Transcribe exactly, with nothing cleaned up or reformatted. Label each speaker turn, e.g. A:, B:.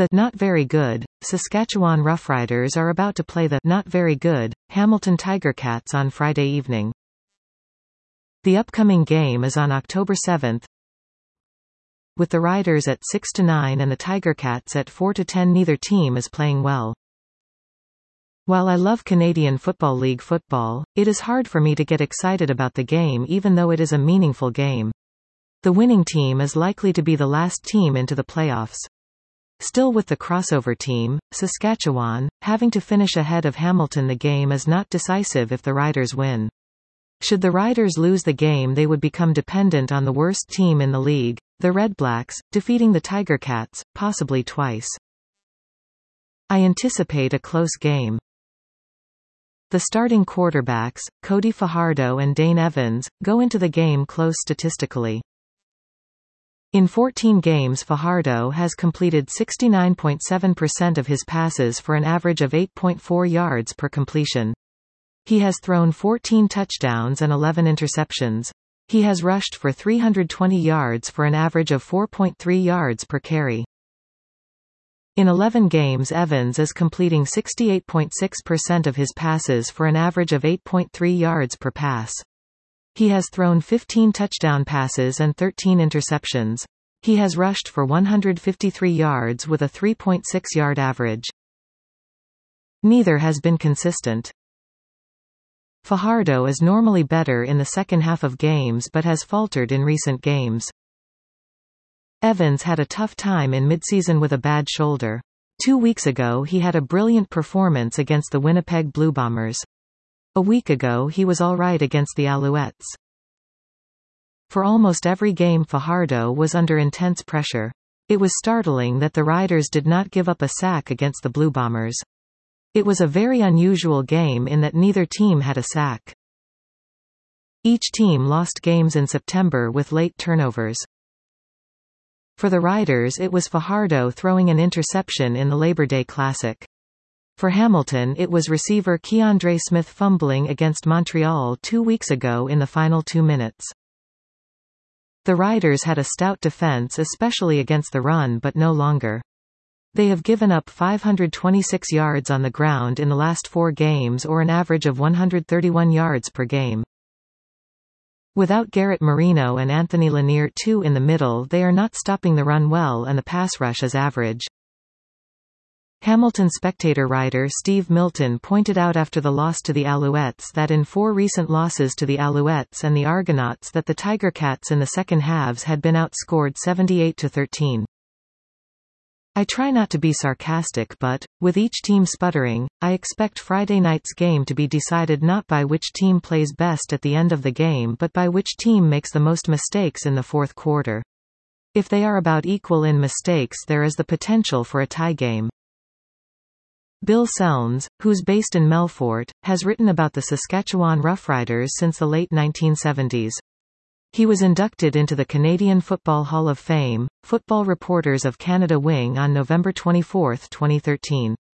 A: The not very good Saskatchewan Roughriders are about to play the not very good Hamilton Tiger-Cats on Friday evening. The upcoming game is on October seventh, with the Riders at six to nine and the Tiger-Cats at four to ten. Neither team is playing well. While I love Canadian Football League football, it is hard for me to get excited about the game even though it is a meaningful game. The winning team is likely to be the last team into the playoffs. Still, with the crossover team, Saskatchewan, having to finish ahead of Hamilton, the game is not decisive if the Riders win. Should the Riders lose the game, they would become dependent on the worst team in the league, the Redblacks, defeating the Tiger-Cats, possibly twice. I anticipate a close game. The starting quarterbacks, Cody Fajardo and Dane Evans, go into the game close statistically. In fourteen games, Fajardo has completed sixty-nine point seven percent of his passes for an average of eight point four yards per completion. He has thrown fourteen touchdowns and eleven interceptions. He has rushed for three hundred twenty yards for an average of four point three yards per carry. In eleven games, Evans is completing sixty-eight point six percent of his passes for an average of eight point three yards per pass. He has thrown fifteen touchdown passes and thirteen interceptions. He has rushed for one hundred fifty-three yards with a three point six yard average. Neither has been consistent. Fajardo is normally better in the second half of games but has faltered in recent games. Evans had a tough time in midseason with a bad shoulder. Two weeks ago he had a brilliant performance against the Winnipeg Blue Bombers. A week ago he was alright against the Alouettes. For almost every game, Fajardo was under intense pressure. It was startling that the Riders did not give up a sack against the Blue Bombers. It was a very unusual game in that neither team had a sack. Each team lost games in September with late turnovers. For the Riders, it was Fajardo throwing an interception in the Labor Day Classic. For Hamilton, it was receiver Keandre Smith fumbling against Montreal two weeks ago in the final two minutes. The Riders had a stout defense, especially against the run, but no longer. They have given up five hundred twenty-six yards on the ground in the last four games, or an average of one hundred thirty-one yards per game. Without Garrett Marino and Anthony Lanier too in the middle, they are not stopping the run well, and the pass rush is average. Hamilton Spectator writer Steve Milton pointed out after the loss to the Alouettes that in four recent losses to the Alouettes and the Argonauts that the Tiger-Cats in the second halves had been outscored seventy-eight to thirteen. I try not to be sarcastic, but, with each team sputtering, I expect Friday night's game to be decided not by which team plays best at the end of the game but by which team makes the most mistakes in the fourth quarter. If they are about equal in mistakes, there is the potential for a tie game. Bill Selms, who's based in Melfort, has written about the Saskatchewan Roughriders since the late nineteen seventies. He was inducted into the Canadian Football Hall of Fame, Football Reporters of Canada wing on November twenty-fourth, twenty thirteen.